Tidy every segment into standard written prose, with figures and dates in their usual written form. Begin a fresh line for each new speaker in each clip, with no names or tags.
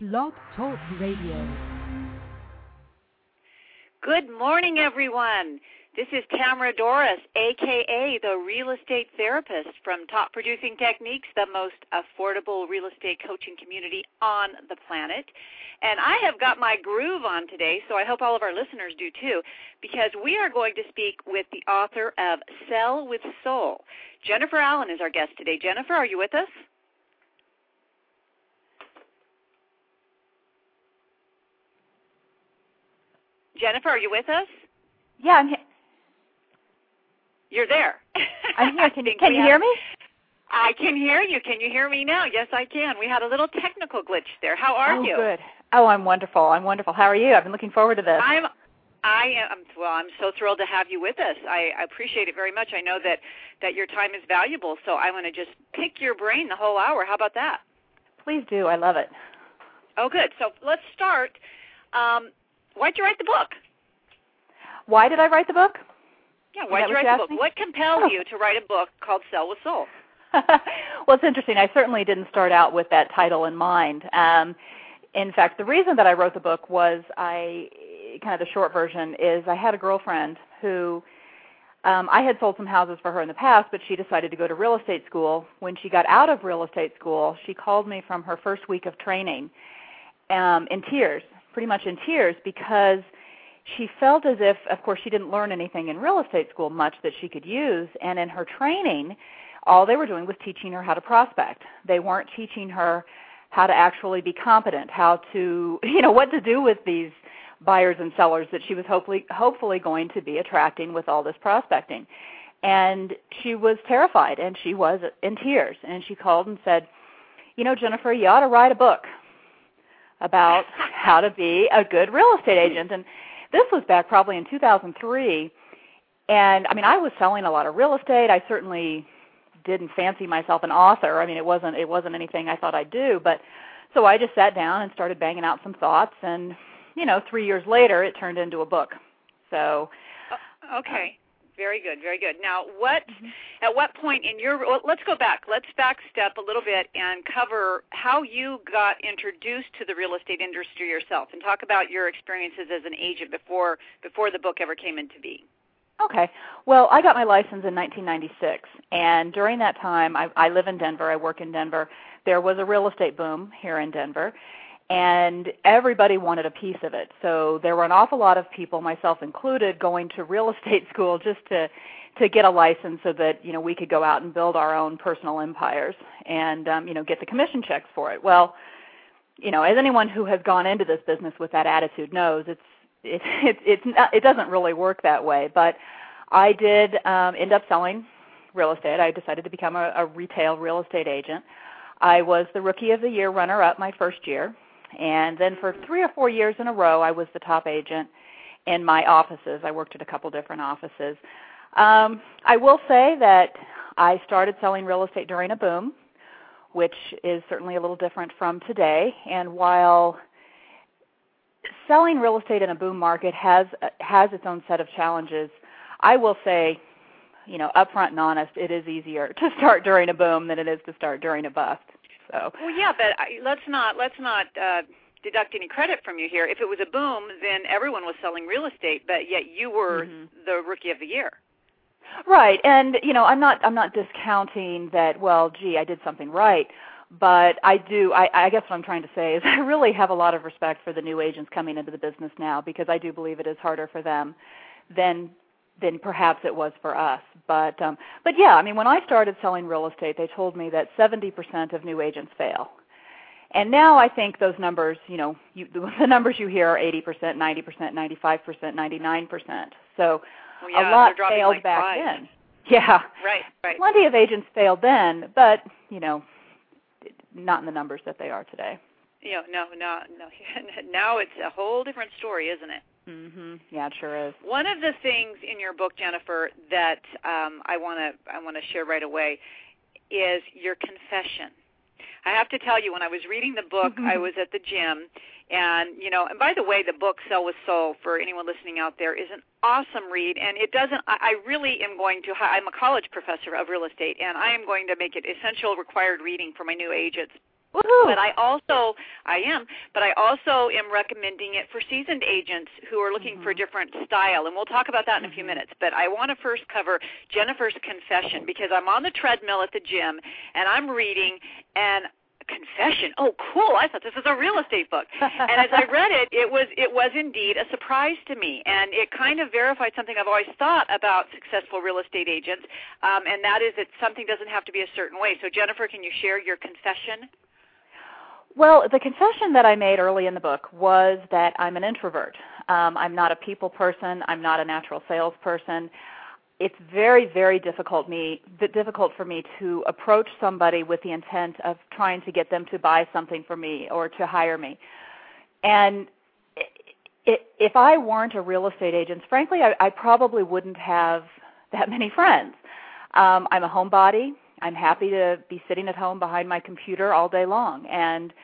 Blog Talk Radio.
Good morning, everyone. This is Tamara Doris, a.k.a. the Real Estate Therapist from Top Producing Techniques, the most affordable real estate coaching community on the planet. And I have got my groove on today, so I hope all of our listeners do too, because we are going to speak with the author of Sell with Soul. Jennifer Allen is our guest today. Jennifer, are you with us? Jennifer, are you with us?
Yeah, I'm here.
You're there.
I'm here. Can you hear me?
I can hear you. Can you hear me now? Yes, I can. We had a little technical glitch there. How are you?
Oh, good. Oh, I'm wonderful. I'm wonderful. How are you? I've been looking forward to this.
I'm so thrilled to have you with us. I appreciate it very much. I know that your time is valuable, so I want to just pick your brain the whole hour. How about that?
Please do. I love it.
Oh, good. So let's start. Why'd you write the book?
Why did I write the book?
Yeah, why'd you write the book? Me? What compelled you to write a book called Sell with Soul?
Well, it's interesting. I certainly didn't start out with that title in mind. In fact, the reason that I wrote the book was kind of the short version is I had a girlfriend who I had sold some houses for her in the past, but she decided to go to real estate school. When she got out of real estate school, she called me from her first week of training in tears, pretty much in tears, because she felt as if, of course, she didn't learn anything in real estate school much that she could use, and in her training, all they were doing was teaching her how to prospect. They weren't teaching her how to actually be competent, how to, what to do with these buyers and sellers that she was hopefully going to be attracting with all this prospecting. And she was terrified, and she was in tears, and she called and said, Jennifer, you ought to write a book about how to be a good real estate agent. And this was back probably in 2003, and I was selling a lot of real estate. I certainly didn't fancy myself an author. It wasn't anything I thought I'd do, but so I just sat down and started banging out some thoughts, and 3 years later, it turned into a book. So,
okay. Very good, very good. Now, at what point in let's go back. Let's backstep a little bit and cover how you got introduced to the real estate industry yourself, and talk about your experiences as an agent before the book ever came into being.
Okay. Well, I got my license in 1996, and during that time, I live in Denver. I work in Denver. There was a real estate boom here in Denver, and everybody wanted a piece of it. So there were an awful lot of people, myself included, going to real estate school just to get a license so that, we could go out and build our own personal empires and, get the commission checks for it. Well, as anyone who has gone into this business with that attitude knows, it doesn't really work that way. But I did end up selling real estate. I decided to become a retail real estate agent. I was the Rookie of the Year runner-up my first year. And then for 3 or 4 years in a row, I was the top agent in my offices. I worked at a couple different offices. I will say that I started selling real estate during a boom, which is certainly a little different from today. And while selling real estate in a boom market has its own set of challenges, I will say, upfront and honest, it is easier to start during a boom than it is to start during a bust. So.
Well, yeah, but let's not deduct any credit from you here. If it was a boom, then everyone was selling real estate, but yet you were the Rookie of the Year.
Right, and I'm not discounting that. Well, gee, I did something right, but I guess what I'm trying to say is I really have a lot of respect for the new agents coming into the business now, because I do believe it is harder for them than perhaps it was for us. But yeah, when I started selling real estate, they told me that 70% of new agents fail. And now I think those numbers, the numbers you hear are 80%, 90%, 95%, 99%. So a lot failed
like
back
5.
then. Yeah.
Right.
Plenty of agents failed then, but, not in the numbers that they are today.
No. Now it's a whole different story, isn't it?
Yeah, it sure is.
One of the things in your book, Jennifer, that I want to share right away is your confession. I have to tell you, when I was reading the book, I was at the gym, and and by the way, the book Sell with Soul, for anyone listening out there, is an awesome read, and it doesn't. I really am going to. I'm a college professor of real estate, and I am going to make it essential required reading for my new agents
Woohoo.
But I also am recommending it for seasoned agents who are looking for a different style, and we'll talk about that in a few minutes. But I want to first cover Jennifer's confession, because I'm on the treadmill at the gym, and I'm reading, and confession. Oh, cool. I thought this was a real estate book. And as I read it, it was indeed a surprise to me, and it kind of verified something I've always thought about successful real estate agents, and that is that something doesn't have to be a certain way. So, Jennifer, can you share your confession?
Well, the confession that I made early in the book was that I'm an introvert. I'm not a people person. I'm not a natural salesperson. It's very, very difficult for me to approach somebody with the intent of trying to get them to buy something from me or to hire me. And if I weren't a real estate agent, frankly, I probably wouldn't have that many friends. I'm a homebody. I'm happy to be sitting at home behind my computer all day long. And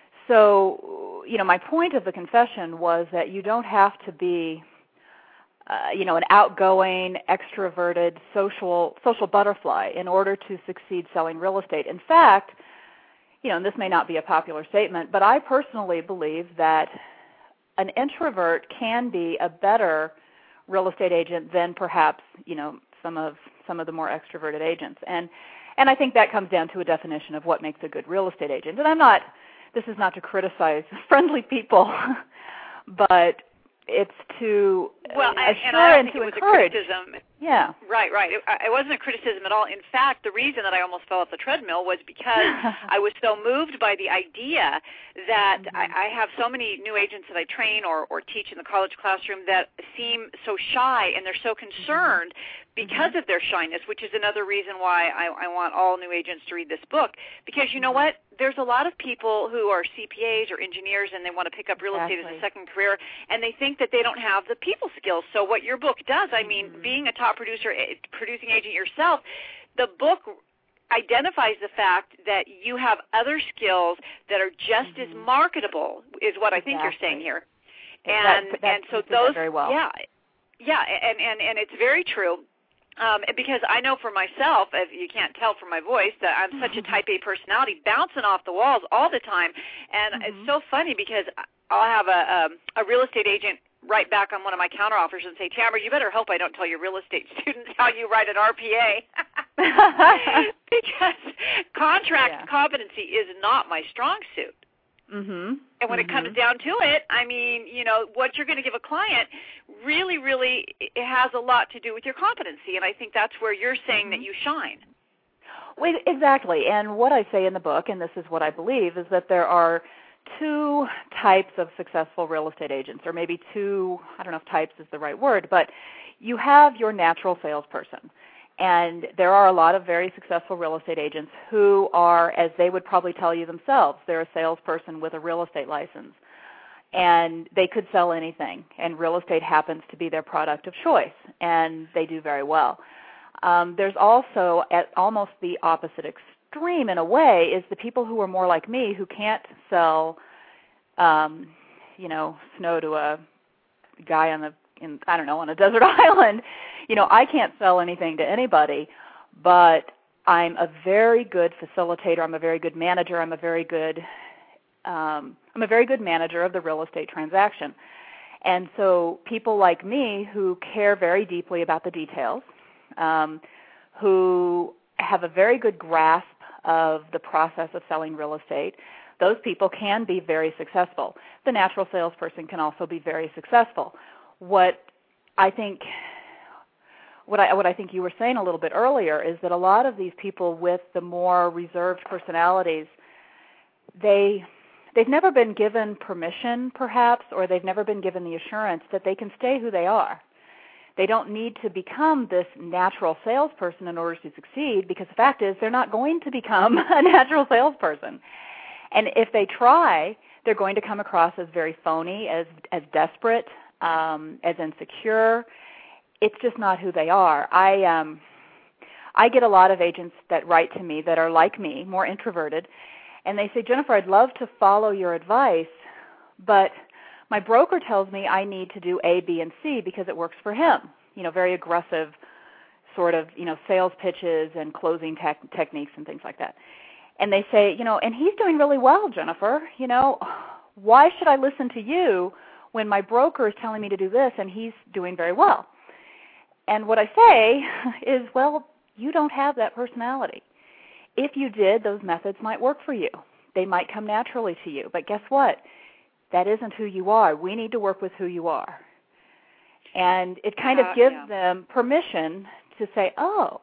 so, my point of the confession was that you don't have to be an outgoing, extroverted, social butterfly in order to succeed selling real estate. In fact, and this may not be a popular statement, but I personally believe that an introvert can be a better real estate agent than perhaps, some of the more extroverted agents. And I think that comes down to a definition of what makes a good real estate agent. And this is not to criticize friendly people, but it's to assure and to encourage. Yeah.
Right. It wasn't a criticism at all. In fact, the reason that I almost fell off the treadmill was because I was so moved by the idea that I have so many new agents that I train or teach in the college classroom that seem so shy, and they're so concerned because of their shyness, which is another reason why I want all new agents to read this book. Because you know what? There's a lot of people who are CPAs or engineers, and they want to pick up real estate as a second career, and they think that they don't have the people skills. So what your book does, being a top producing agent yourself, the book identifies the fact that you have other skills that are just as marketable, is what I think you're saying here. And so those,
very well.
and it's very true. Because I know for myself, if you can't tell from my voice, that I'm such a type A personality, bouncing off the walls all the time. And it's so funny because I'll have a real estate agent write back on one of my counteroffers and say, Tamara, you better hope I don't tell your real estate students how you write an RPA. Because contract competency is not my strong suit. And when it comes down to it, what you're going to give a client really, really has a lot to do with your competency. And I think that's where you're saying that you shine.
Well, exactly. And what I say in the book, and this is what I believe, is that there are two types of successful real estate agents, or maybe two, I don't know if types is the right word, but you have your natural salesperson. And there are a lot of very successful real estate agents who are, as they would probably tell you themselves, they're a salesperson with a real estate license. And they could sell anything, and real estate happens to be their product of choice, and they do very well. There's also, at almost the opposite extreme in a way, is the people who are more like me, who can't sell, snow to a guy on a desert island. I can't sell anything to anybody, but I'm a very good facilitator. I'm a very good manager. I'm a very good manager of the real estate transaction. And so people like me who care very deeply about the details, who have a very good grasp of the process of selling real estate, those people can be very successful. The natural salesperson can also be very successful. What I think you were saying a little bit earlier is that a lot of these people with the more reserved personalities, they've never been given permission, perhaps, or they've never been given the assurance that they can stay who they are. They don't need to become this natural salesperson in order to succeed, because the fact is they're not going to become a natural salesperson. And if they try, they're going to come across as very phony, as desperate, as insecure. It's just not who they are. I get a lot of agents that write to me that are like me, more introverted, and they say, Jennifer, I'd love to follow your advice, but my broker tells me I need to do A, B, and C because it works for him. Very aggressive sort of, sales pitches and closing techniques and things like that. and they say, and he's doing really well, Jennifer. Why should I listen to you when my broker is telling me to do this and he's doing very well? And what I say is, well, you don't have that personality. If you did, those methods might work for you. They might come naturally to you. But guess what? That isn't who you are. We need to work with who you are. And it kind of gives them permission to say, oh,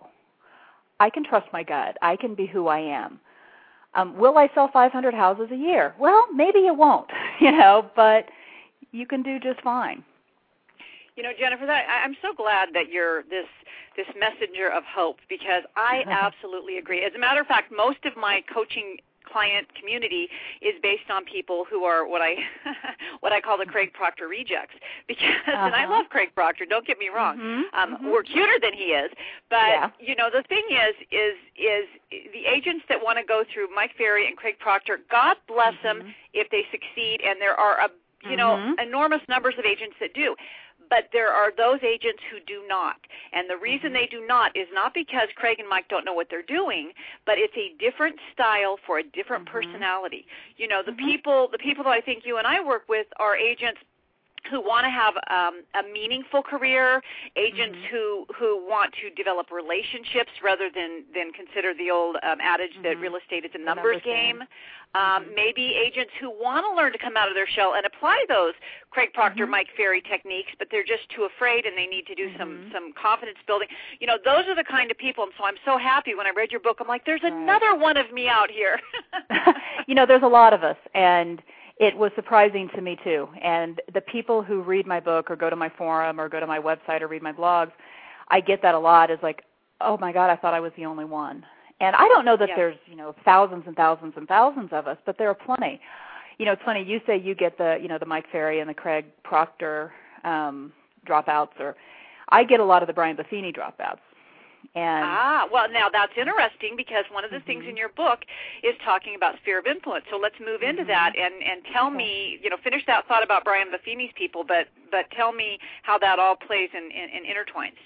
I can trust my gut. I can be who I am. Will I sell 500 houses a year? Well, maybe you won't, but you can do just fine.
Jennifer, I'm so glad that you're this messenger of hope, because I absolutely agree. As a matter of fact, most of my coaching client community is based on people who are what I call the Craig Proctor rejects, because and I love Craig Proctor, don't get me wrong. We're cuter than he is, but the thing is the agents that want to go through Mike Ferry and Craig Proctor, God bless them if they succeed, and there are enormous numbers of agents that do. But there are those agents who do not. And the reason they do not is not because Craig and Mike don't know what they're doing, but it's a different style for a different personality. The people that I think you and I work with are agents who want to have a meaningful career, agents who want to develop relationships rather than consider the old adage that real estate is a numbers game. Maybe agents who want to learn to come out of their shell and apply those Craig Proctor, Mike Ferry techniques, but they're just too afraid and they need to do some confidence building. Those are the kind of people, and so I'm so happy when I read your book. I'm like, there's another one of me out here.
There's a lot of us, and it was surprising to me too. And the people who read my book or go to my forum or go to my website or read my blogs, I get that a lot, is like, oh my God, I thought I was the only one. And I don't know that there's, thousands and thousands and thousands of us, but there are plenty. It's funny, you say you get the, the Mike Ferry and the Craig Proctor dropouts, or I get a lot of the Brian Buffini dropouts. And
well, now that's interesting, because one of the things in your book is talking about sphere of influence. So let's move into that and tell me, finish that thought about Brian Buffini's people, but tell me how that all plays and intertwines.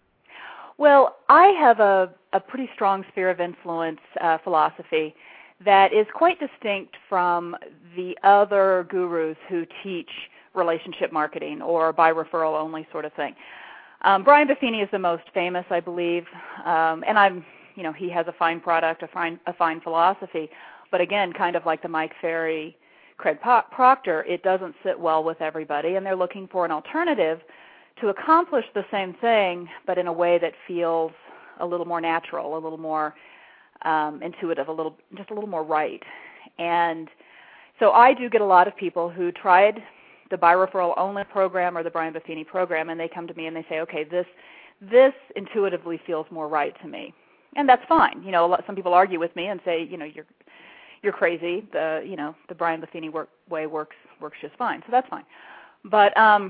Well, I have a pretty strong sphere of influence philosophy that is quite distinct from the other gurus who teach relationship marketing or by referral only sort of thing. Brian Buffini is the most famous, I believe, and he has a fine product, a fine philosophy, but again, kind of like the Mike Ferry, Craig Proctor, it doesn't sit well with everybody, and they're looking for an alternative to accomplish the same thing, but in a way that feels a little more natural, a little more intuitive, just a little more right. And so I do get a lot of people who tried the by referral only program or the Brian Buffini program, and they come to me and they say, okay, this intuitively feels more right to me. And that's fine. Some people argue with me and say, you're crazy. The Brian Buffini way works just fine. So that's fine. But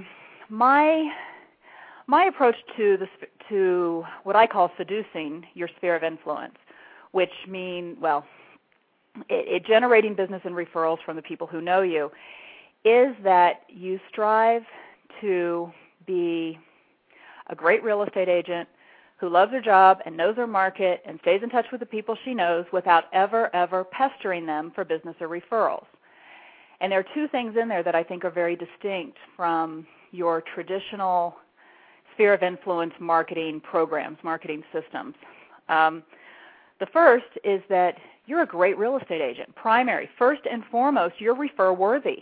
my approach to what I call seducing your sphere of influence, which mean, generating business and referrals from the people who know you, is that you strive to be a great real estate agent who loves her job and knows her market and stays in touch with the people she knows without ever pestering them for business or referrals. And there are two things in there that I think are very distinct from your traditional sphere of influence marketing programs, marketing systems. The first is that you're a great real estate agent. Primary, first and foremost, you're refer-worthy.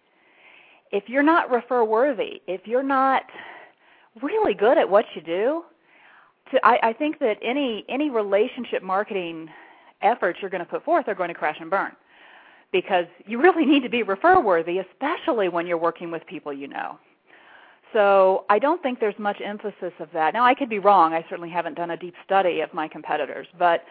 If you're not refer-worthy, if you're not really good at what you do, I think that any relationship marketing efforts you're going to put forth are going to crash and burn, because you really need to be refer-worthy, especially when you're working with people you know. So I don't think there's much emphasis of that. Now, I could be wrong. I certainly haven't done a deep study of my competitors, but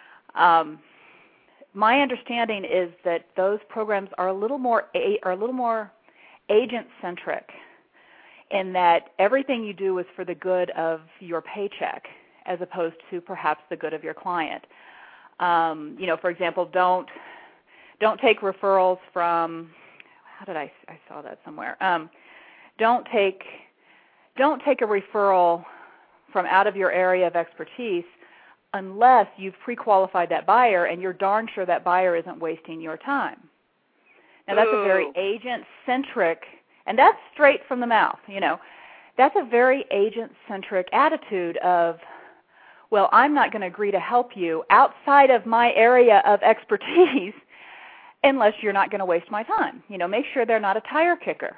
my understanding is that those programs are a little more agent-centric, in that everything you do is for the good of your paycheck as opposed to perhaps the good of your client. For example, don't take referrals from, I saw that somewhere. Don't take a referral from out of your area of expertise unless you've pre-qualified that buyer and you're darn sure that buyer isn't wasting your time. Now, that's a very agent-centric, and that's straight from the mouth, That's a very agent-centric attitude of, well, I'm not going to agree to help you outside of my area of expertise unless you're not going to waste my time. Make sure they're not a tire kicker.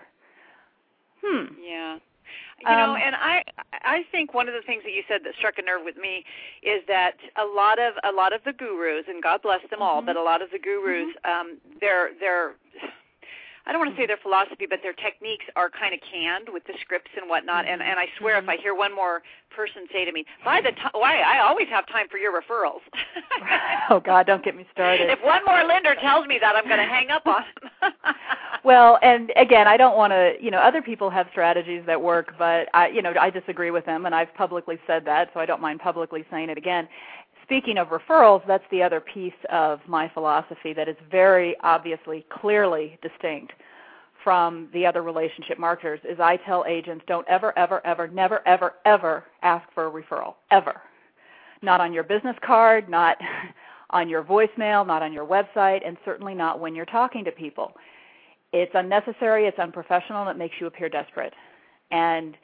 Yeah. And I think one of the things that you said that struck a nerve with me is that a lot of the gurus, and God bless them all, but a lot of the gurus, their I don't want to say their philosophy, but their techniques are kind of canned with the scripts and whatnot. And I swear, if I hear one more person say to me, I always have time for your referrals.
Oh, God, don't get me started.
If one more lender tells me that, I'm going to hang up on them.
Well, and again, I don't want to, other people have strategies that work, but I disagree with them, and I've publicly said that, so I don't mind publicly saying it again. Speaking of referrals, that's the other piece of my philosophy that is very obviously, clearly distinct from the other relationship marketers, is I tell agents, don't ever, ever, ever, never, ever, ever ask for a referral, ever. Not on your business card, not on your voicemail, not on your website, and certainly not when you're talking to people. It's unnecessary, it's unprofessional, and it makes you appear desperate. And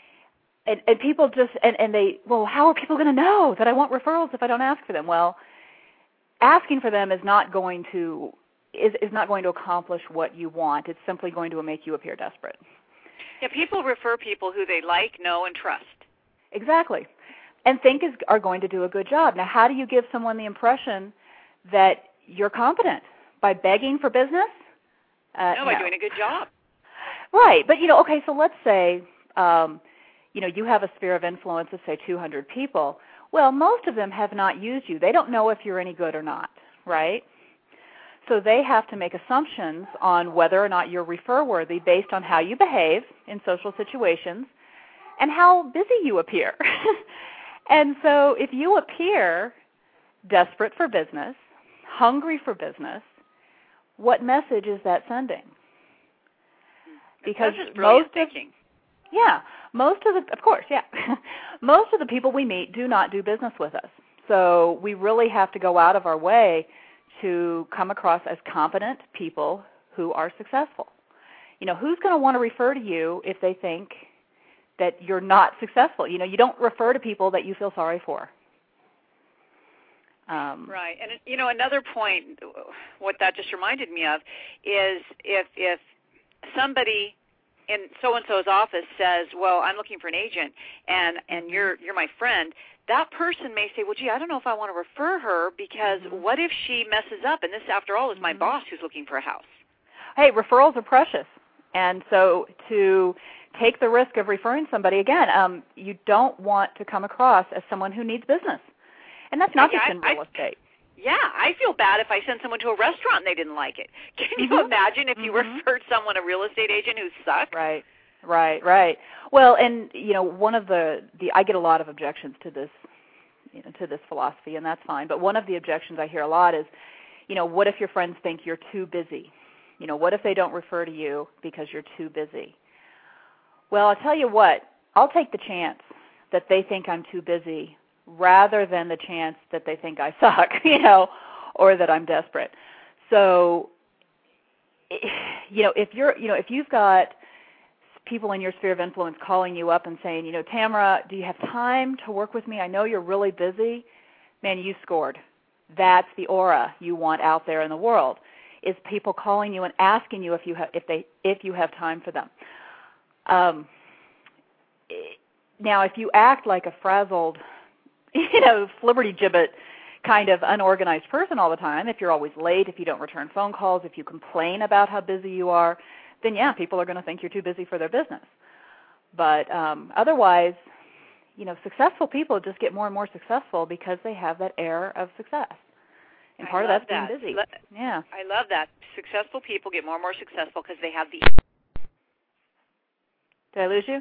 people just, how are people going to know that I want referrals if I don't ask for them? Well, asking for them is not going to accomplish what you want. It's simply going to make you appear desperate.
Yeah, people refer people who they like, know, and trust.
Exactly. And think are going to do a good job. Now, how do you give someone the impression that you're competent? By begging for business?
No, by doing a good job.
Right. But, okay, so let's say, you have a sphere of influence of, say, 200 people. Well, most of them have not used you. They don't know if you're any good or not, right? So they have to make assumptions on whether or not you're refer-worthy based on how you behave in social situations and how busy you appear. And so if you appear desperate for business, hungry for business, what message is that sending? Because most of the people we meet do not do business with us. So we really have to go out of our way to come across as competent people who are successful. Who's going to want to refer to you if they think that you're not successful? You don't refer to people that you feel sorry for.
Right. And, another point, what that just reminded me of, is if somebody in so-and-so's office says, well, I'm looking for an agent, and you're my friend, that person may say, well, gee, I don't know if I want to refer her because what if she messes up? And this, after all, is my boss who's looking for a house.
Hey, referrals are precious. And so to take the risk of referring somebody, again, you don't want to come across as someone who needs business. And that's not just in real estate.
Yeah, I feel bad if I send someone to a restaurant and they didn't like it. Can you imagine if you referred someone, a real estate agent who sucked?
Right. Well, and one of I get a lot of objections to this, to this philosophy, and that's fine. But one of the objections I hear a lot is, what if your friends think you're too busy? What if they don't refer to you because you're too busy? Well, I'll tell you what, I'll take the chance that they think I'm too busy rather than the chance that they think I suck, or that I'm desperate. So, if you've got people in your sphere of influence calling you up and saying, Tamara, do you have time to work with me? I know you're really busy. Man, you scored. That's the aura you want out there in the world, is people calling you and asking you if you have time for them. Now, if you act like a frazzled, flibberty-gibbet kind of unorganized person all the time, if you're always late, if you don't return phone calls, if you complain about how busy you are, then yeah, people are going to think you're too busy for their business. But otherwise, successful people just get more and more successful because they have that air of success. And part of that's being busy. Yeah.
I love that. Successful people get more and more successful because they have the...
Did I lose you?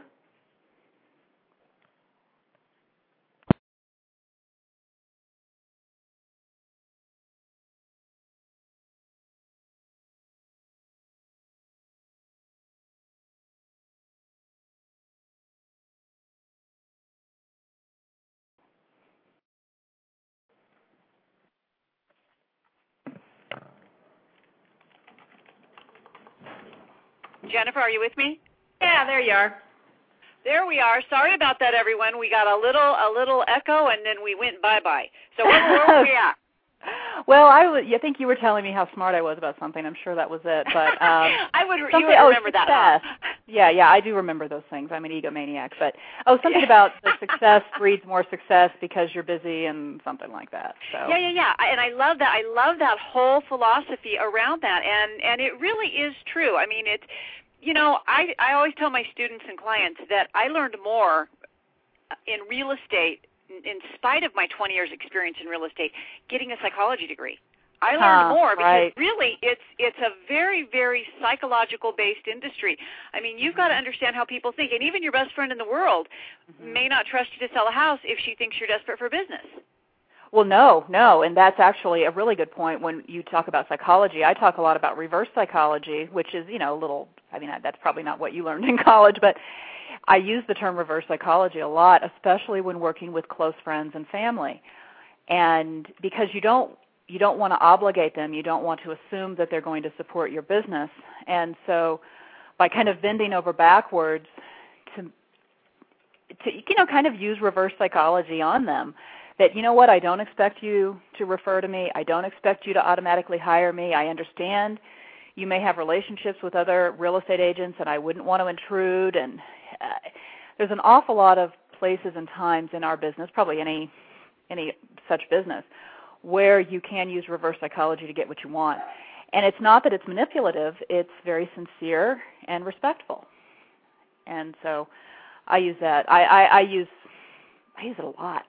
Jennifer, are you with me?
Yeah, there you are.
There we are. Sorry about that, everyone. We got a little echo, and then we went bye-bye. So where were we at?
Well, I think you were telling me how smart I was about something. I'm sure that was it. But
you would remember that. Huh?
Yeah, I do remember those things. I'm an egomaniac. But something about the success breeds more success because you're busy and something like that. So.
Yeah. And I love that. I love that whole philosophy around that, and it really is true. I mean, it's. I always tell my students and clients that I learned more in real estate, in spite of my 20 years experience in real estate, getting a psychology degree. I learned more because really it's a very, very psychological-based industry. I mean, you've got to understand how people think, and even your best friend in the world may not trust you to sell a house if she thinks you're desperate for business.
Well, no, and that's actually a really good point when you talk about psychology. I talk a lot about reverse psychology, which is, that's probably not what you learned in college, but I use the term reverse psychology a lot, especially when working with close friends and family. And because you don't want to obligate them, you don't want to assume that they're going to support your business. And so by kind of bending over backwards to kind of use reverse psychology on them, that, you know what, I don't expect you to refer to me. I don't expect you to automatically hire me. I understand you may have relationships with other real estate agents, and I wouldn't want to intrude. And there's an awful lot of places and times in our business, probably any such business, where you can use reverse psychology to get what you want. And it's not that it's manipulative. It's very sincere and respectful. And so I use that. I use it a lot.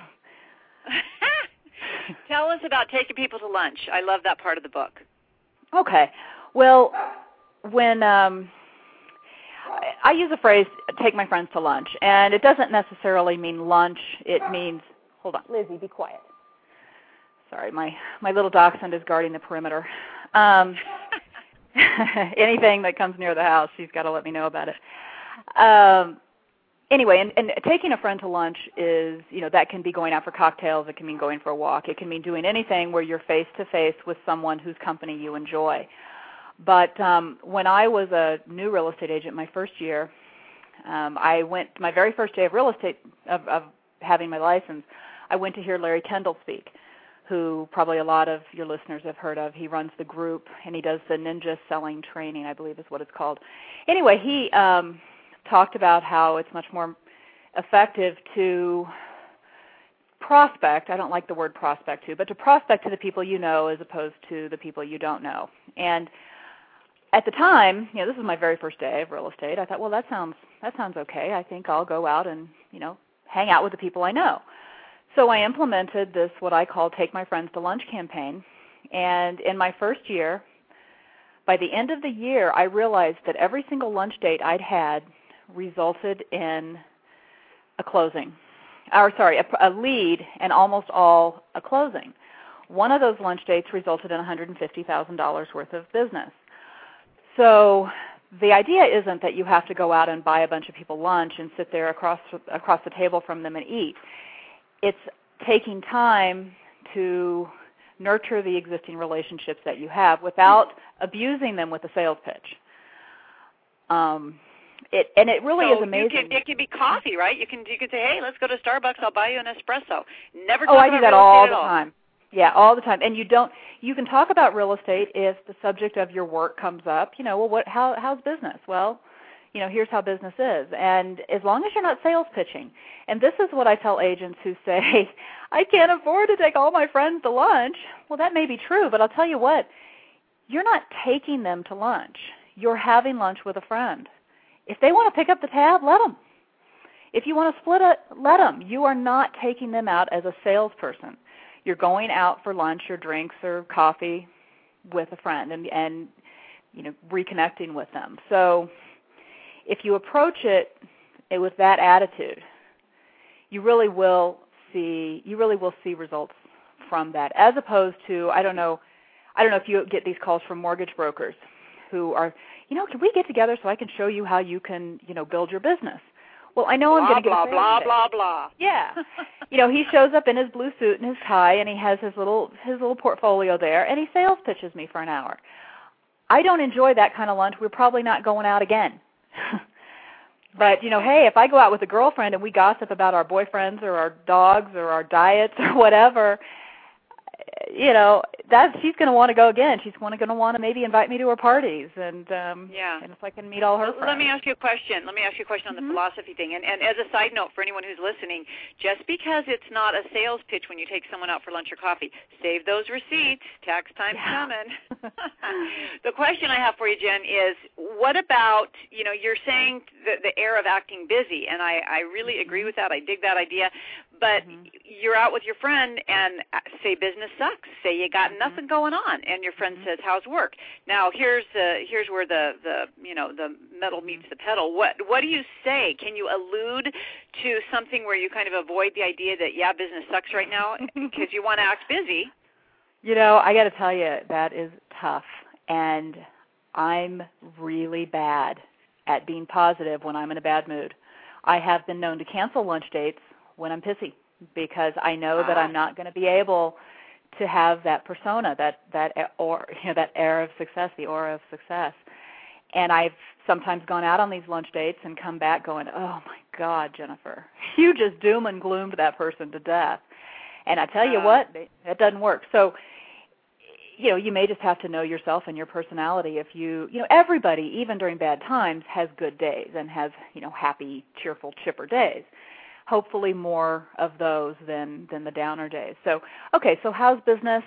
Tell us about taking people to lunch. I love that part of the book.
Okay. Well, when I use the phrase, take my friends to lunch, and it doesn't necessarily mean lunch. It means, hold on, Lizzie, be quiet. Sorry, my little dachshund is guarding the perimeter. Anything that comes near the house, she's got to let me know about it. Anyway, and taking a friend to lunch is, that can be going out for cocktails. It can mean going for a walk. It can mean doing anything where you're face-to-face with someone whose company you enjoy. But when I was a new real estate agent my first year, I went my very first day of real estate, of having my license, I went to hear Larry Kendall speak, who probably a lot of your listeners have heard of. He runs the group, and he does the ninja selling training, I believe is what it's called. Anyway, he talked about how it's much more effective to prospect. I don't like the word prospect but to prospect to the people you know as opposed to the people you don't know. And at the time, this was my very first day of real estate. I thought, well, that sounds okay. I think I'll go out and, hang out with the people I know. So I implemented this, what I call Take My Friends to Lunch campaign. And in my first year, by the end of the year, I realized that every single lunch date I'd had resulted in a closing. A lead, and almost all a closing. One of those lunch dates resulted in $150,000 worth of business. So the idea isn't that you have to go out and buy a bunch of people lunch and sit there across the table from them and eat. It's taking time to nurture the existing relationships that you have without abusing them with a sales pitch. It really is amazing.
It can be coffee, right? You can say, hey, let's go to Starbucks. I'll buy you an espresso. Never.
I do that all the time. Yeah, all the time. And you can talk about real estate if the subject of your work comes up. How's business? Well, here's how business is. And as long as you're not sales pitching, and this is what I tell agents who say, I can't afford to take all my friends to lunch. Well, that may be true, but I'll tell you what, you're not taking them to lunch. You're having lunch with a friend. If they want to pick up the tab, let them. If you want to split it, let them. You are not taking them out as a salesperson. You're going out for lunch or drinks or coffee with a friend and reconnecting with them. So if you approach it with that attitude, you really will see results from that, as opposed to, I don't know if you get these calls from mortgage brokers who are, can we get together so I can show you how you can, build your business? Well, I know I'm going to get a sales pitch.
Blah, blah, blah.
Yeah. He shows up in his blue suit and his tie, and he has his little portfolio there, and he sales pitches me for an hour. I don't enjoy that kind of lunch. We're probably not going out again. But, hey, if I go out with a girlfriend and we gossip about our boyfriends or our dogs or our diets or whatever, she's going to want to go again. She's going to want to maybe invite me to her parties, and if I can meet all her friends.
Let me ask you a question. On the philosophy thing. And as a side note for anyone who's listening, just because it's not a sales pitch when you take someone out for lunch or coffee, save those receipts. Tax time's coming. The question I have for you, Jen, is what about, you're saying the air of acting busy, and I really agree with that. I dig that idea. But you're out with your friend and say business sucks. Say you got nothing going on, and your friend says, "How's work?" Now here's where the metal meets the pedal. What do you say? Can you allude to something where you kind of avoid the idea that business sucks right now because you want to act busy?
I got to tell you, that is tough, and I'm really bad at being positive when I'm in a bad mood. I have been known to cancel lunch dates when I'm pissy, because I know that I'm not going to be able to have that persona, that air of success, the aura of success. And I've sometimes gone out on these lunch dates and come back going, "Oh my God, Jennifer, you just doom and gloomed that person to death." And I tell you what, that doesn't work. So, you may just have to know yourself and your personality. If everybody, even during bad times, has good days and has, happy, cheerful, chipper days. Hopefully more of those than the downer days. So, okay, so how's business?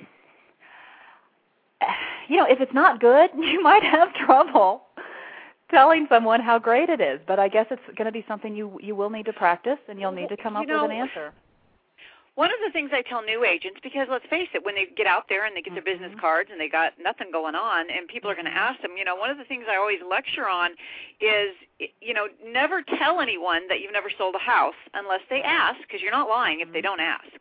If it's not good, you might have trouble telling someone how great it is. But I guess it's going to be something you will need to practice, and you'll need to come up with an answer.
One of the things I tell new agents, because let's face it, when they get out there and they get their business cards and they got nothing going on and people are going to ask them, one of the things I always lecture on is, never tell anyone that you've never sold a house unless they ask, because you're not lying if they don't ask.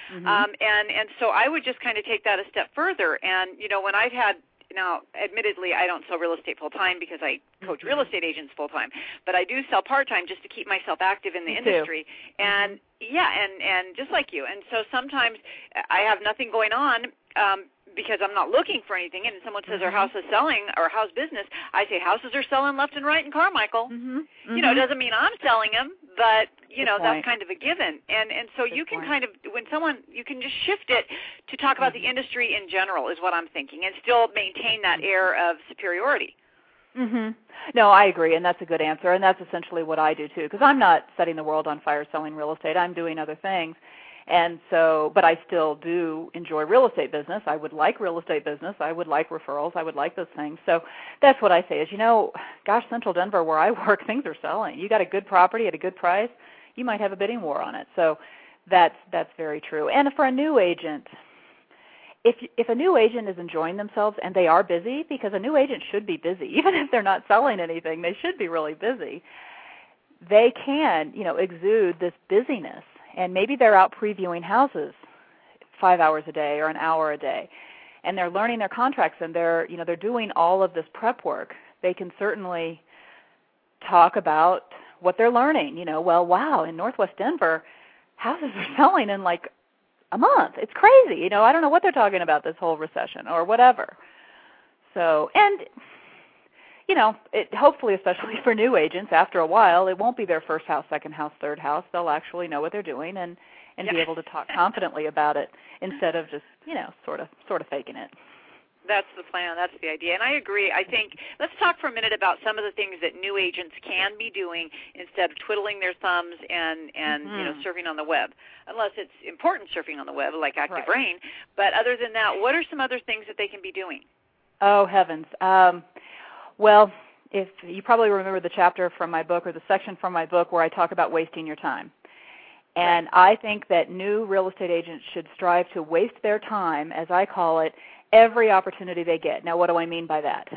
And so I would just kind of take that a step further. And, when I've had, now, admittedly, I don't sell real estate full-time because I coach real estate agents full-time, but I do sell part-time just to keep myself active in the industry. And, and just like you. And so sometimes I have nothing going on because I'm not looking for anything, and someone says our house is selling or how's business, I say houses are selling left and right in Carmichael. It doesn't mean I'm selling them, but, that's kind of a given. And so you can kind of, you can just shift it to talk about the industry in general is what I'm thinking, and still maintain that air of superiority.
No, I agree, and that's a good answer, and that's essentially what I do too, because I'm not setting the world on fire selling real estate. I'm doing other things. And so, but I still do enjoy real estate business. I would like real estate business. I would like referrals. I would like those things. So that's what I say is, gosh, Central Denver where I work, things are selling. You got a good property at a good price, you might have a bidding war on it. So that's very true. And for a new agent, if a new agent is enjoying themselves and they are busy, because a new agent should be busy, even if they're not selling anything, they should be really busy. They can, exude this busyness. And maybe they're out previewing houses 5 hours a day or an hour a day, and they're learning their contracts, and they're doing all of this prep work. They can certainly talk about what they're learning. Well, wow, in Northwest Denver, houses are selling in like a month. It's crazy. I don't know what they're talking about, this whole recession or whatever. So, and hopefully, especially for new agents, after a while, it won't be their first house, second house, third house. They'll actually know what they're doing and be able to talk confidently about it instead of just, sort of faking it.
That's the plan. That's the idea. And I agree. I think let's talk for a minute about some of the things that new agents can be doing instead of twiddling their thumbs and surfing on the web, unless it's important surfing on the web like Active Brain. But other than that, what are some other things that they can be doing?
Oh, heavens. Well, if you probably remember the chapter from my book or the section from my book where I talk about wasting your time. And I think that new real estate agents should strive to waste their time, as I call it, every opportunity they get. Now, what do I mean by that?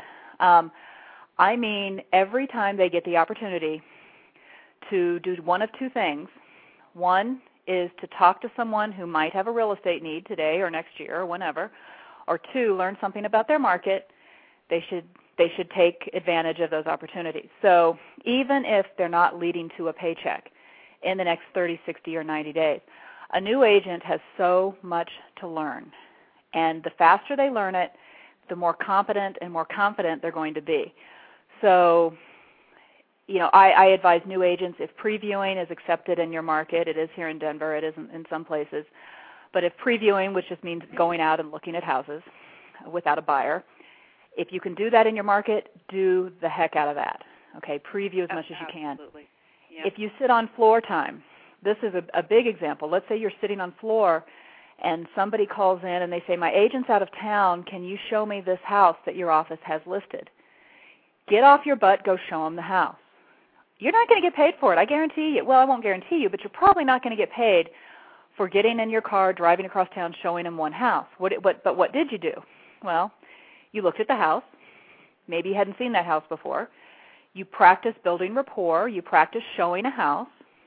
I mean every time they get the opportunity to do one of two things. One is to talk to someone who might have a real estate need today or next year or whenever, or two, learn something about their market. They should take advantage of those opportunities. So even if they're not leading to a paycheck in the next 30, 60, or 90 days, a new agent has so much to learn. And the faster they learn it, the more competent and more confident they're going to be. So, I advise new agents, if previewing is accepted in your market, it is here in Denver, it isn't in some places, but if previewing, which just means going out and looking at houses without a buyer, if you can do that in your market, do the heck out of that. Okay, preview as much as you can.
Absolutely. Yep.
If you sit on floor time, this is a big example. Let's say you're sitting on floor and somebody calls in and they say, my agent's out of town, can you show me this house that your office has listed? Get off your butt, go show them the house. You're not going to get paid for it, I guarantee you. Well, I won't guarantee you, but you're probably not going to get paid for getting in your car, driving across town, showing them one house. But what did you do? Well, you looked at the house. Maybe you hadn't seen that house before. You practiced building rapport. You practiced showing a house.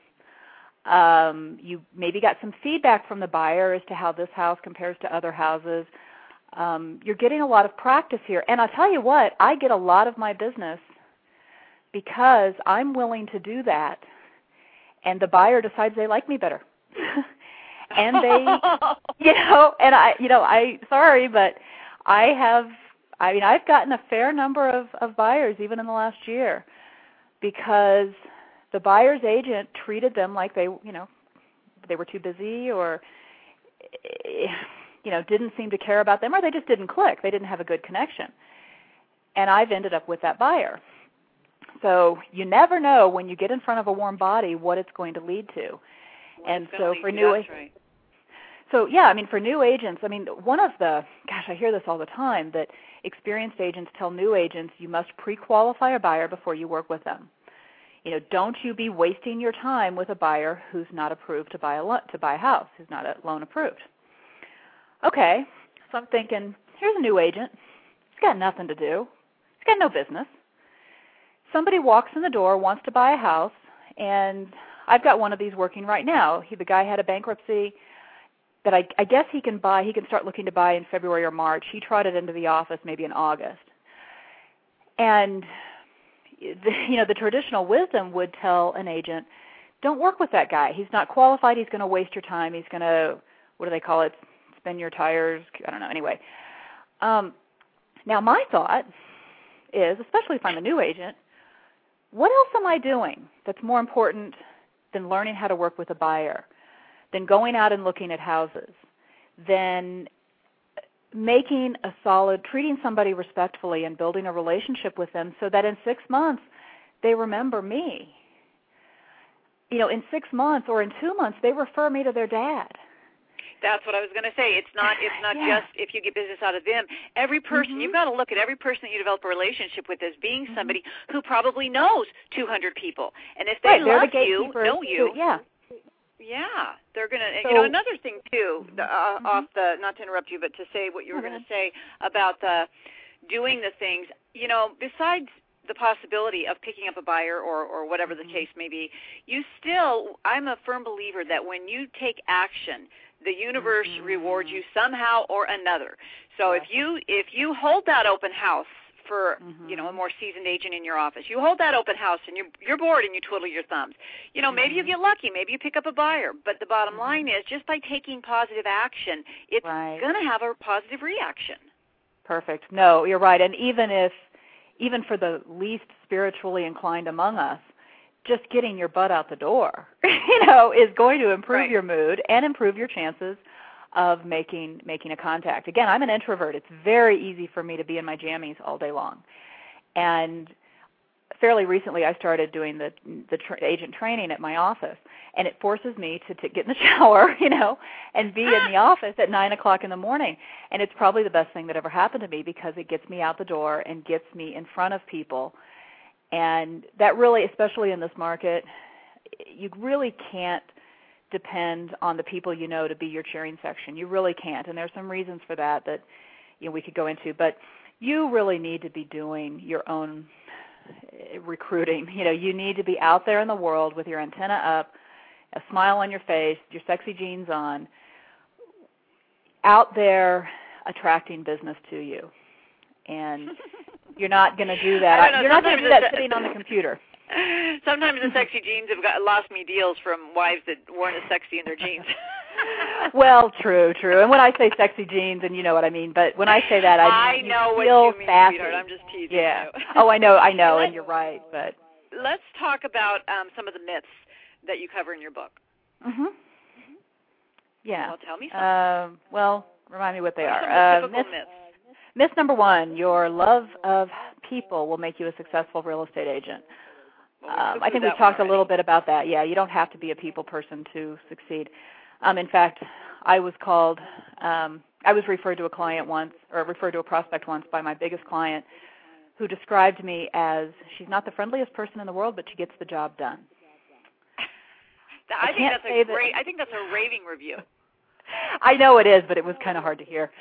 You maybe got some feedback from the buyer as to how this house compares to other houses. You're getting a lot of practice here. And I'll tell you what, I get a lot of my business because I'm willing to do that, and the buyer decides they like me better. And they, sorry, but I've gotten a fair number of buyers even in the last year because the buyer's agent treated them like they were too busy or, didn't seem to care about them, or they just didn't click. They didn't have a good connection. And I've ended up with that buyer. So you never know when you get in front of a warm body what it's going to lead to. And so for new agents, for new agents, I hear this all the time, that experienced agents tell new agents you must pre-qualify a buyer before you work with them. Don't you be wasting your time with a buyer who's not approved to buy a house, who's not loan approved. Okay, so I'm thinking, here's a new agent. He's got nothing to do. He's got no business. Somebody walks in the door, wants to buy a house, and I've got one of these working right now. The guy had a bankruptcy that I guess he can buy. He can start looking to buy in February or March. He trotted into the office maybe in August. And, the traditional wisdom would tell an agent, don't work with that guy. He's not qualified. He's going to waste your time. He's going to, what do they call it, spin your tires? I don't know. Anyway. Now, my thought is, especially if I'm a new agent, what else am I doing that's more important than learning how to work with a buyer, than going out and looking at houses, than treating somebody respectfully and building a relationship with them so that in 6 months they remember me? In 6 months or in 2 months they refer me to their dad.
That's what I was going to say. It's not just if you get business out of them. Every person, you've got to look at every person that you develop a relationship with as being somebody who probably knows 200 people. And if they love you, know you, they're going to, another thing too, not to interrupt you, but to say what you were going to say about doing the things, besides the possibility of picking up a buyer or whatever the case may be, I'm a firm believer that when you take action, the universe rewards you somehow or another. So if you hold that open house for a more seasoned agent in your office, you hold that open house and you're bored and you twiddle your thumbs. Maybe you get lucky, maybe you pick up a buyer. But the bottom line is, just by taking positive action, it's going to have a positive reaction. Perfect. No, you're right. And even for the least spiritually inclined among us, just getting your butt out the door, is going to improve your mood and improve your chances of making a contact. Again, I'm an introvert. It's very easy for me to be in my jammies all day long. And fairly recently I started doing the agent training at my office, and it forces me to get in the shower, and be in the office at 9 o'clock in the morning. And it's probably the best thing that ever happened to me because it gets me out the door and gets me in front of people. And that really, especially in this market, you really can't depend on the people to be your cheering section. You really can't. And there's some reasons for that we could go into. But you really need to be doing your own recruiting. You need to be out there in the world with your antenna up, a smile on your face, your sexy jeans on, out there attracting business to you. And you're not going to do that. You're not going to do that sitting on the computer. Sometimes the sexy jeans have lost me deals from wives that weren't as sexy in their jeans.
Well, true. And when I say sexy jeans, and you know what I mean, but when I say that, I mean,
know
you feel
what you mean,
sassy.
sweetheart. I'm just teasing
you.
Oh,
I know, and you're right. But
let's talk about some of the myths that you cover in your book.
Mhm. Yeah.
Well, tell me something.
Well, remind me what they are.
Some of the typical myths.
Myth number 1: your love of people will make you a successful real estate agent. I think we've talked a little bit about that. Yeah, you don't have to be a people person to succeed. In fact, I was referred to a client once, or referred to a prospect once by my biggest client, who described me as, she's not the friendliest person in the world, but she gets the job done.
I think that's a raving review.
I know it is, but it was kind of hard to hear.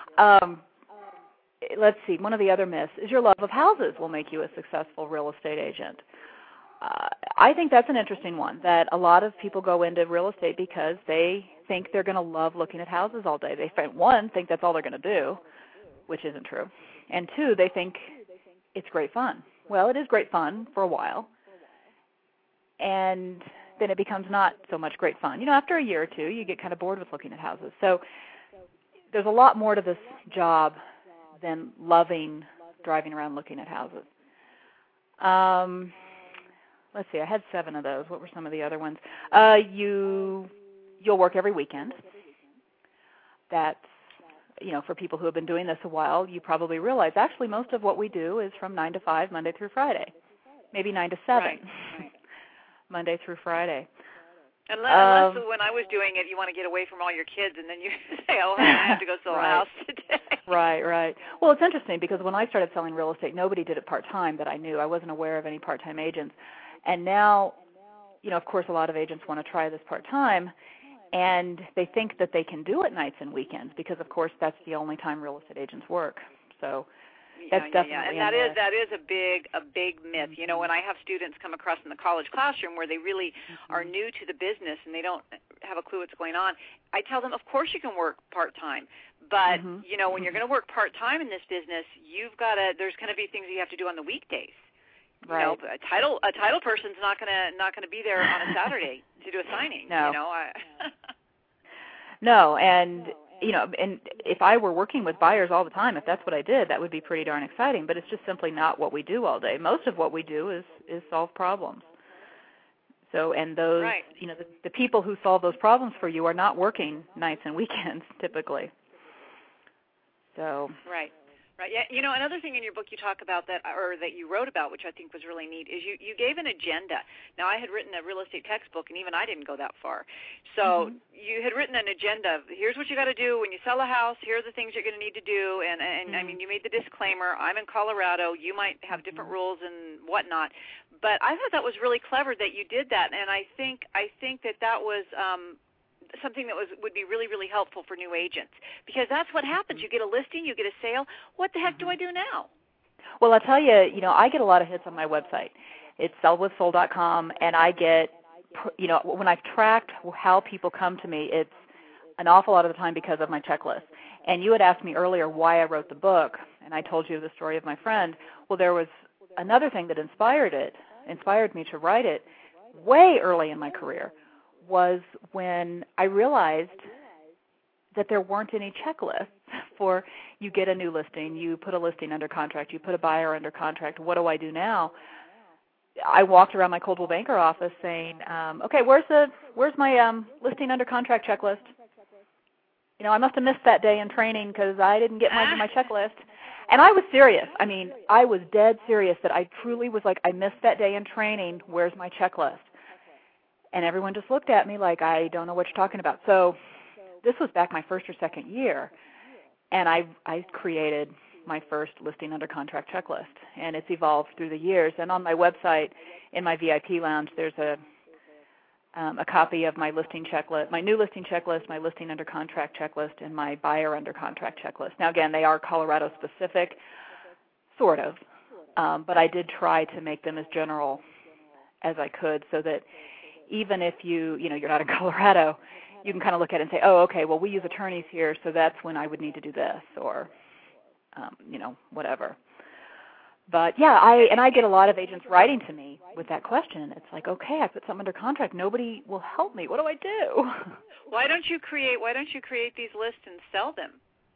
Let's see. One of the other myths is your love of houses will make you a successful real estate agent. I think that's an interesting one, that a lot of people go into real estate because they think they're going to love looking at houses all day. They, one, think that's all they're going to do, which isn't true. And 2, they think it's great fun. Well, it is great fun for a while, and then it becomes not so much great fun. You know, after a year or 2, you get kind of bored with looking at houses. So there's a lot more to this job than loving driving around looking at houses. Let's see, I had 7 of those. What were some of the other ones? You'll work every weekend. That's, you know, for people who have been doing this a while, you probably realize actually most of what we do is from 9 to 5, Monday through Friday, maybe 9 to 7,
right.
Monday through Friday.
Unless when I was doing it, you want to get away from all your kids, and then you say, oh, I have to go sell a house today. Right.
Well, it's interesting because when I started selling real estate, nobody did it part-time that I knew. I wasn't aware of any part-time agents. And now, you know, of course, a lot of agents want to try this part-time, and they think that they can do it nights and weekends because, of course, that's the only time real estate agents work. So that's definitely
and that is a big myth. You know, when I have students come across in the college classroom where they really are new to the business and they don't have a clue what's going on, I tell them, of course you can work part-time, but you know, when you're going to work part-time in this business, there's going to be things you have to do on the weekdays.
Right.
You know, a title person's not gonna be there on a Saturday to do a signing.
No.
You know,
No, and you know, and if I were working with buyers all the time, if that's what I did, that would be pretty darn exciting. But it's just simply not what we do all day. Most of what we do is solve problems. So, and those, you know, the people who solve those problems for you are not working nights and weekends typically. So.
Right. Yeah, you know, another thing in your book you talk about that you wrote about, which I think was really neat, is you gave an agenda. Now, I had written a real estate textbook, and even I didn't go that far. So you had written an agenda. Here's what you got to do when you sell a house. Here are the things you're going to need to do. And I mean, you made the disclaimer, I'm in Colorado. You might have different rules and whatnot. But I thought that was really clever that you did that, and I think that was something that would be really, really helpful for new agents, because that's what happens. You get a listing, you get a sale. What the heck do I do now?
Well, I'll tell you, you know, I get a lot of hits on my website. It's sellwithsoul.com, and I get, you know, when I've tracked how people come to me, it's an awful lot of the time because of my checklist. And you had asked me earlier why I wrote the book, and I told you the story of my friend. Well, there was another thing that inspired me to write it way early in my career, was when I realized that there weren't any checklists for you get a new listing, you put a listing under contract, you put a buyer under contract, what do I do now? I walked around my Coldwell Banker office saying, okay, where's my listing under contract checklist? You know, I must have missed that day in training because I didn't get my checklist. And I was serious. I mean, I was dead serious that I truly was like, I missed that day in training, where's my checklist? And everyone just looked at me like, I don't know what you're talking about. So this was back my first or second year, and I created my first listing under contract checklist, and it's evolved through the years. And on my website, in my VIP lounge, there's a copy of my listing checklist, my new listing checklist, my listing under contract checklist, and my buyer under contract checklist. Now, again, they are Colorado specific, sort of, but I did try to make them as general as I could so that even if you're not in Colorado, you can kind of look at it and say, oh, okay, well, we use attorneys here, so that's when I would need to do this, or, whatever. But, yeah, I get a lot of agents writing to me with that question. It's like, okay, I put something under contract. Nobody will help me. What do I do?
Why don't you create these lists and sell them?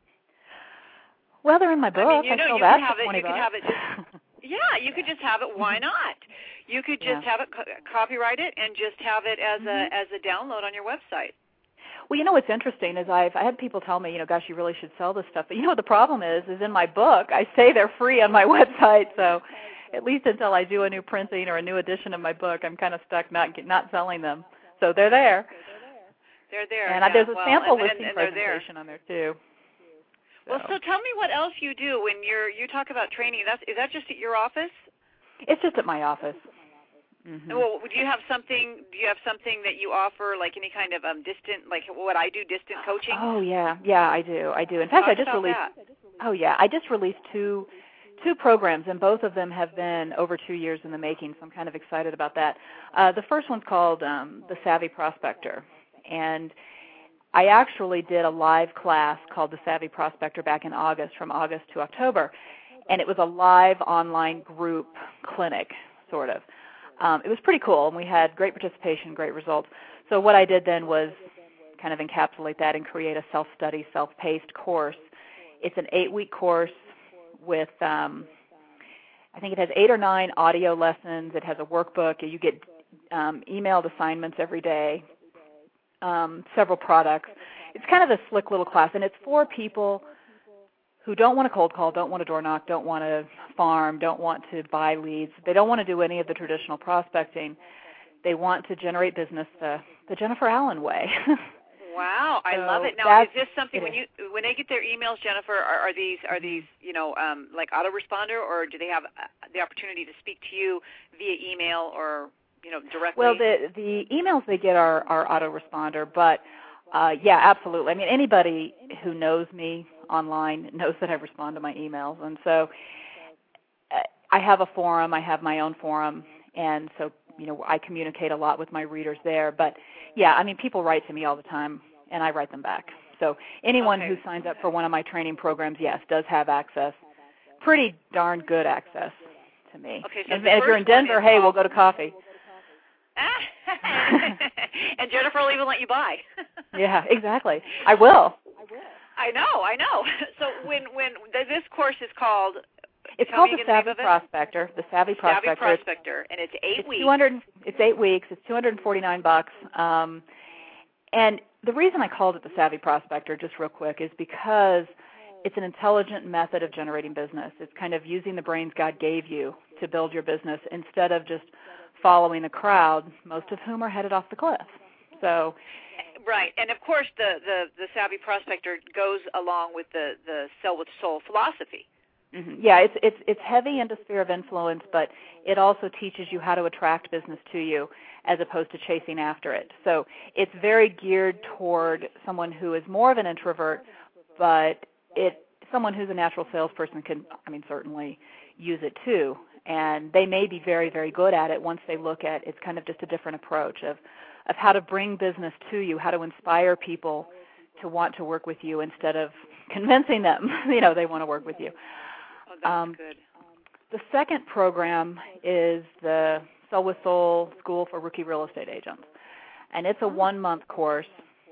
Well, they're in my book.
I mean,
I sell
you
that
can have
for $20.
You could have it just, yeah, you could just have it. Why not? You could just have it, copyright it, and just have it as a download on your website.
Well, what's interesting is I had people tell me, gosh, you really should sell this stuff. But what the problem is in my book, I say they're free on my website. So at least until I do a new printing or a new edition of my book, I'm kind of stuck not selling them. So they're there.
They're there.
And there's a sample listing presentation on there too.
So. Well, so tell me what else you do when you talk about training. Is that just at your office?
It's just at my office. Mm-hmm.
Well, do you have something that you offer, like any kind of distant, like what I do, distant coaching?
Oh yeah, I do. In fact, I just released. Oh yeah, I just released two programs, and both of them have been over 2 years in the making. So I'm kind of excited about that. The first one's called The Savvy Prospector, and I actually did a live class called The Savvy Prospector back in August, from August to October, and it was a live online group clinic, sort of. It was pretty cool, and we had great participation, great results. So what I did then was kind of encapsulate that and create a self-study, self-paced course. It's an 8-week course with, I think it has 8 or 9 audio lessons. It has a workbook. You get emailed assignments every day, several products. It's kind of a slick little class, and it's for people who don't want to cold call, don't want to door knock, don't want to farm, don't want to buy leads. They don't want to do any of the traditional prospecting. They want to generate business the Jennifer Allen way.
Wow, I love it. Now, is this something when they get their emails, Jennifer? Are these like autoresponder, or do they have the opportunity to speak to you via email or directly?
Well, the emails they get are autoresponder, but yeah, absolutely. I mean, anybody who knows me online knows that I respond to my emails, and so I have a forum. I have my own forum, and so I communicate a lot with my readers there. But yeah, I mean, people write to me all the time, and I write them back. So anyone who signs up for one of my training programs, yes, does have access, pretty darn good access to me.
Okay, so
and if you're in Denver, hey, we'll go to coffee.
And Jennifer will even let you buy.
Yeah, exactly. I will.
I know. So when this course is called,
it's called The Savvy Prospector. The Savvy Prospector.
Savvy Prospector, and it's 8 weeks.
It's 8 weeks. It's $249. And the reason I called it The Savvy Prospector, just real quick, is because it's an intelligent method of generating business. It's kind of using the brains God gave you to build your business instead of just following the crowd, most of whom are headed off the cliff. So,
right, and of course the Savvy Prospector goes along with the Sell with Soul philosophy.
Mm-hmm. Yeah, it's heavy into sphere of influence, but it also teaches you how to attract business to you as opposed to chasing after it. So it's very geared toward someone who is more of an introvert, but someone who's a natural salesperson can, certainly use it too. And they may be very, very good at it once they look at it's kind of just a different approach of how to bring business to you, how to inspire people to want to work with you instead of convincing them, they want to work with you.
Oh, that's good.
The second program is the Sell with Soul School for Rookie Real Estate Agents. And it's a 1-month course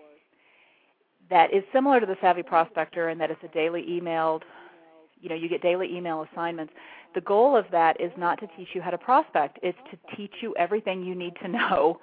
that is similar to the Savvy Prospector in that it's a daily emailed, you get daily email assignments. The goal of that is not to teach you how to prospect. It's to teach you everything you need to know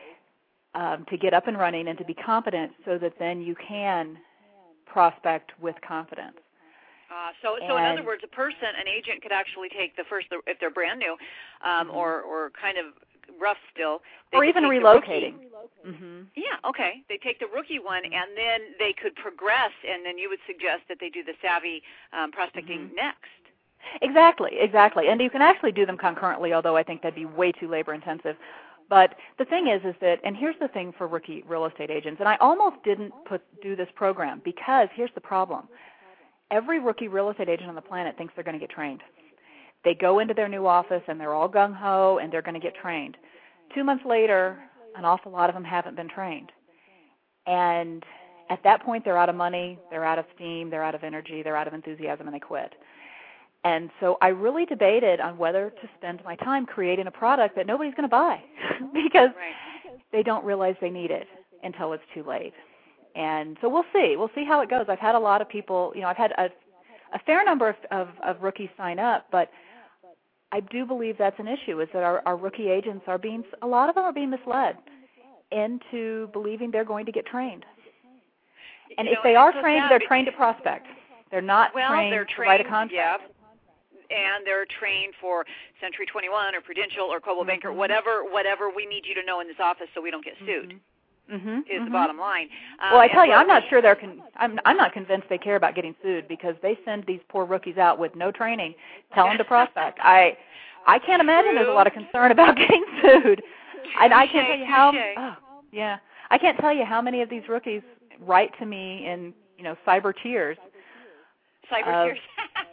to get up and running and to be competent so that then you can prospect with confidence.
So in other words, an agent could actually take if they're brand new or kind of rough still.
Or even relocating.
Mm-hmm. Yeah, okay. They take the rookie one, and then they could progress, and then you would suggest that they do the Savvy Prospecting next.
Exactly. And you can actually do them concurrently, although I think that'd be way too labor-intensive. But the thing is that, and here's the thing for rookie real estate agents, and I almost didn't do this program because here's the problem. Every rookie real estate agent on the planet thinks they're going to get trained. They go into their new office, and they're all gung-ho, and they're going to get trained. 2 months later, an awful lot of them haven't been trained. And at that point, they're out of money, they're out of steam, they're out of energy, they're out of enthusiasm, and they quit. And so I really debated on whether to spend my time creating a product that nobody's going to buy because they don't realize they need it until it's too late. And so we'll see. We'll see how it goes. I've had a lot of people, I've had a fair number of rookies sign up, but I do believe that's an issue, is that our rookie agents a lot of them are being misled into believing they're going to get trained. And if they are trained, they're trained to prospect. They're not trained to write a contract.
Yeah. And they're trained for Century 21 or Prudential or Coldwell Banker, whatever we need you to know in this office so we don't get sued. Is the bottom line.
Well, I tell you, I'm not sure I'm not convinced they care about getting sued, because they send these poor rookies out with no training, tell them to prospect. I can't imagine there's a lot of concern about getting sued. And I can't tell you how. I can't tell you how many of these rookies write to me in cyber tears.
Cyber tears.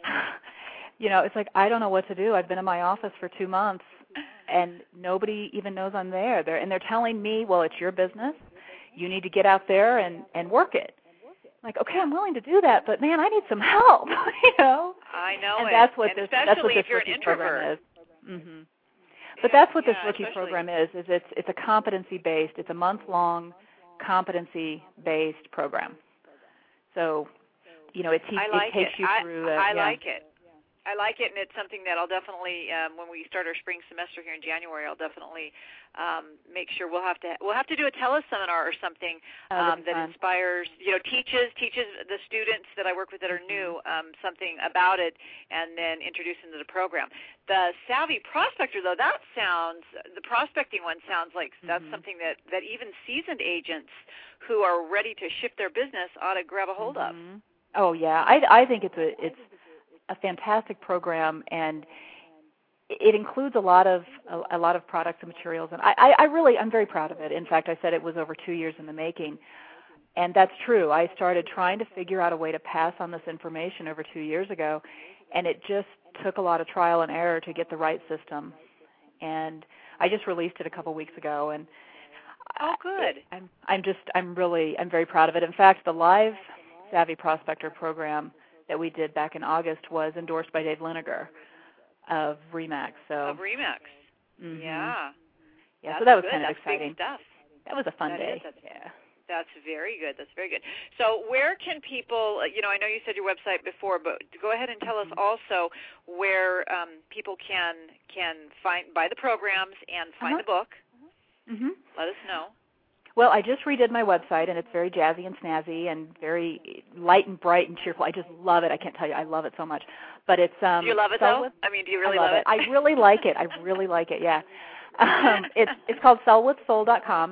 It's like, I don't know what to do. I've been in my office for 2 months, and nobody even knows I'm there. They're telling me, well, it's your business. You need to get out there and work it. I'm like, okay, I'm willing to do that, but man, I need some help.
I know,
and
it.
that's what
and
this
especially if you're
rookie
an introvert.
program is. But that's what this rookie program is it's a competency-based, it's a month-long competency-based program. So, it takes you through.
I like it. I like it, and it's something that I'll definitely, when we start our spring semester here in January, I'll definitely make sure we'll have to do a teleseminar or something that inspires, teaches the students that I work with that are new something about it, and then introduce them to the program. The Savvy Prospector, though, the prospecting one sounds like that's something that even seasoned agents who are ready to shift their business ought to grab a hold of.
Oh yeah, I think it's a fantastic program, and it includes a lot of products and materials, and I'm very proud of it. In fact, I said it was over 2 years in the making, and that's true. I started trying to figure out a way to pass on this information over 2 years ago, and it just took a lot of trial and error to get the right system. And I just released it a couple weeks ago, and
good.
I'm very proud of it. In fact, the live Savvy Prospector program that we did back in August was endorsed by Dave Liniger of RE/MAX.
Of RE/MAX. Yeah.
Yeah, so that was kind of
That's
exciting.
Big stuff.
That was a fun day.
That's very good. That's very good. So where can people, I know you said your website before, but go ahead and tell us also where people can buy the programs and find the book. Let us know.
Well, I just redid my website, and it's very jazzy and snazzy and very light and bright and cheerful. I just love it. I can't tell you. I love it so much. But it's
do you love it, though? Do you really love it?
I really like it. I really like it, yeah. It's called sellwithsoul.com,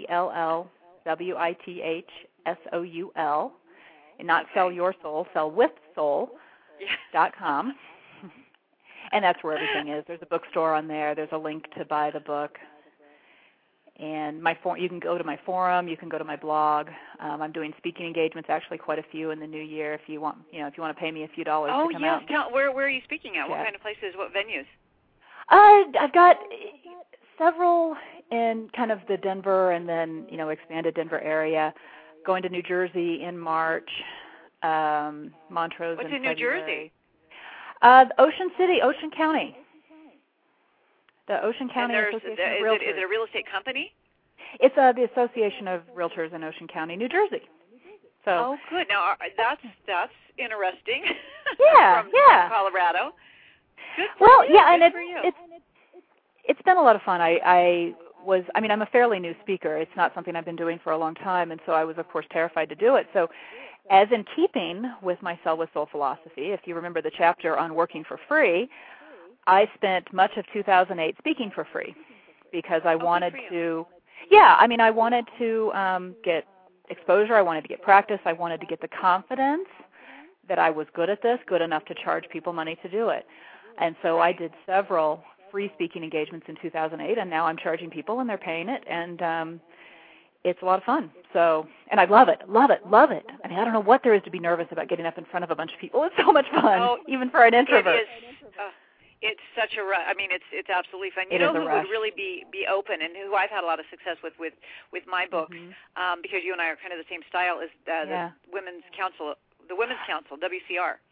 SELLWITHSOUL, and not sell your soul, sellwithsoul.com. And that's where everything is. There's a bookstore on there. There's a link to buy the book. And you can go to my forum. You can go to my blog. I'm doing speaking engagements, actually quite a few in the new year. If you want, if you want to pay me a few dollars to come out.
Oh yes, where are you speaking at? What kind of places? What venues?
I've got several in kind of the Denver and then expanded Denver area. Going to New Jersey in March. Montrose.
What's
in
in New Jersey?
Ocean City, Ocean County. The Ocean County Association of Realtors.
Is it a real estate company?
It's the Association of Realtors in Ocean County, New Jersey. So.
Good. Now that's interesting.
Yeah,
from Colorado. Good for you.
And
Good for you.
it's been a lot of fun. I'm a fairly new speaker. It's not something I've been doing for a long time, and so I was, of course, terrified to do it. So, as in keeping with my Sell with Soul philosophy, if you remember the chapter on working for free, I spent much of 2008 speaking for free because I wanted to. I wanted to get exposure. I wanted to get practice. I wanted to get the confidence that I was good at this, good enough to charge people money to do it. And so I did several free speaking engagements in 2008, and now I'm charging people, and they're paying it, and it's a lot of fun. So, and I love it. I mean, I don't know what there is to be nervous about getting up in front of a bunch of people. It's so much fun, even for an introvert.
It is. It's such a rush. I mean, it's absolutely fun. You know who would really be open and who I've had a lot of success with my books, because you and I are kind of the same style, is the Women's Council, WCR.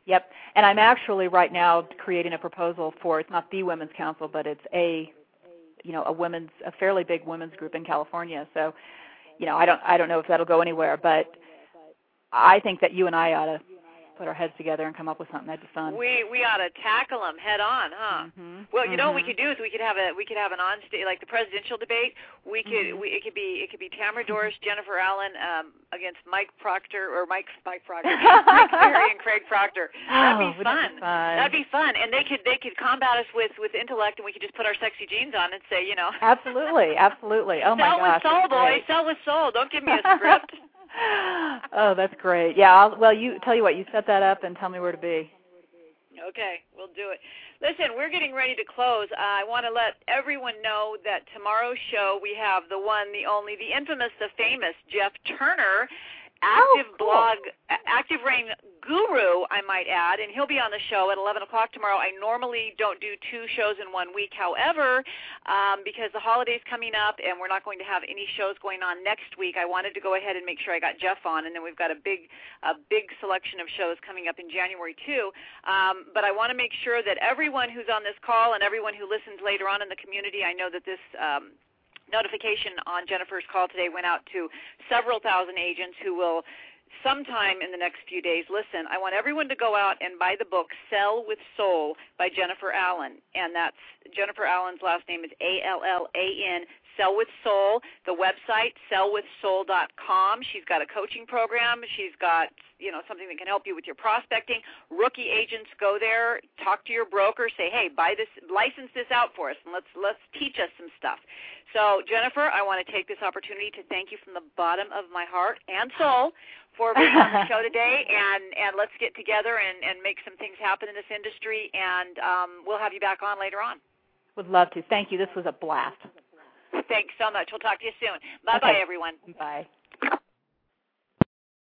Yep. And I'm actually right now creating a proposal for, it's not the Women's Council, but it's a fairly big women's group in California. So, I don't know if that'll go anywhere, but I think that you and I ought to put our heads together and come up with something. That'd be fun.
We ought to tackle them head on, huh?
Mm-hmm.
Well, what we could do is we could have an on stage, like the presidential debate. It could be Tamara Doris, Jennifer Allen against Mike Proctor or Mike Proctor, Mike Ferry and Craig Proctor. That'd be fun. That'd be fun, and they could combat us with intellect, and we could just put our sexy jeans on and say,
Absolutely. Oh my gosh.
Sell with soul, boy. Sell with soul. Don't give me a script.
Oh, that's great. Yeah, you set that up and tell me where to be.
Okay, we'll do it. Listen, we're getting ready to close. I want to let everyone know that tomorrow's show we have the one, the only, the infamous, the famous Jeff Turner, Active Rain guru, I might add, and he'll be on the show at 11 o'clock tomorrow. I normally don't do 2 shows in 1 week. However, because the holiday's coming up and we're not going to have any shows going on next week, I wanted to go ahead and make sure I got Jeff on, and then we've got a big selection of shows coming up in January too. But I want to make sure that everyone who's on this call and everyone who listens later on in the community, I know that this notification on Jennifer's call today went out to several thousand agents who will sometime in the next few days listen. I want everyone to go out and buy the book Sell with Soul by Jennifer Allen, and that's Jennifer Allen's last name is Allan, Sell with Soul. The website, sellwithsoul.com. She's got a coaching program. She's got something that can help you with your prospecting. Rookie agents, go there, talk to your broker, say, hey, buy this, license this out for us, and let's teach us some stuff. So, Jennifer, I want to take this opportunity to thank you from the bottom of my heart and soul for being on the show today, and let's get together and make some things happen in this industry, and we'll have you back on later on.
Would love to. Thank you. This was a blast.
Thanks so much. We'll talk to you soon. Bye-bye, everyone.
Bye.